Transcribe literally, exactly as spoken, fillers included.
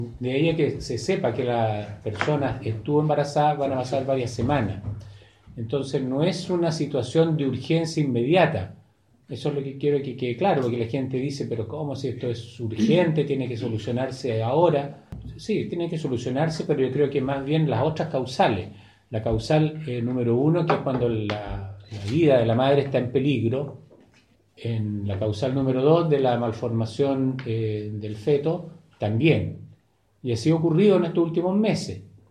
De ahí a que se sepa que la persona estuvo embarazada, van a pasar varias semanas. Entonces no es una situación de urgencia inmediata. Eso es lo que quiero que quede claro, porque la gente dice, pero ¿cómo si esto es urgente? ¿Tiene que solucionarse ahora? Sí, tiene que solucionarse, pero yo creo que más bien las otras causales. La causal eh, número uno, que es cuando la, la vida de la madre está en peligro. En la causal número dos, de la malformación eh, del feto, también. Y así ha ocurrido en estos últimos meses.